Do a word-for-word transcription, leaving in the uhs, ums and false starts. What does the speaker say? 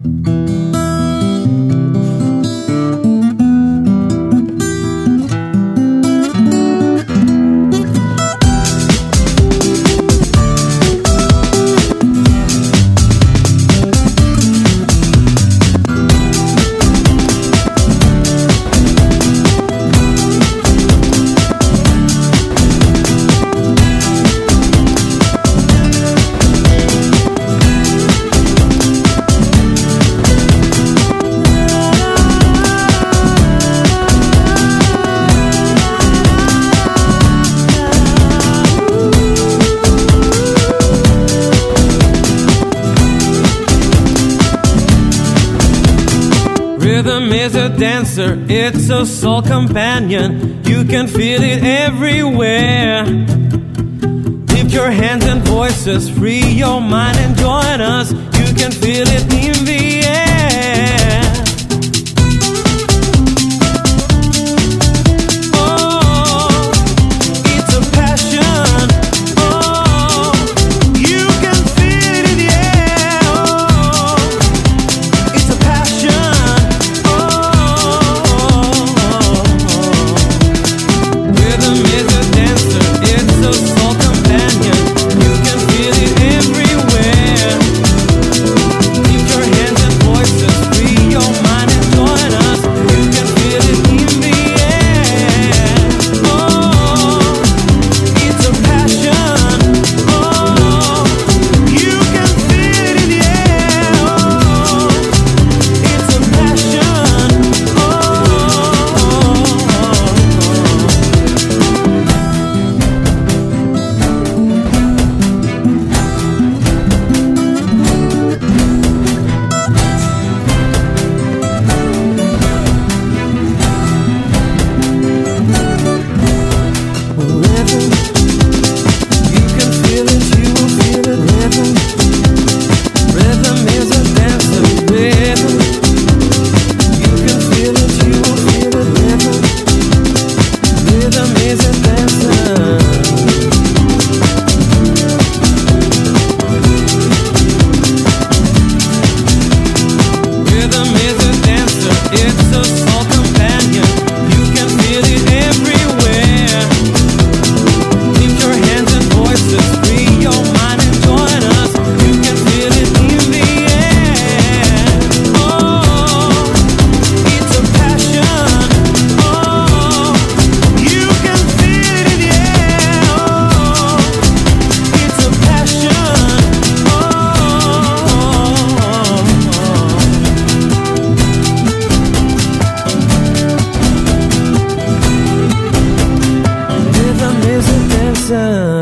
Rhythm is a dancer, it's a soul companion. You can feel it everywhere. Lift your hands and voices, free your mind and join us. You can feel it in the air. Oh, it's a passion. Oh, you can feel it in the air. Oh, it's a passion. Sun.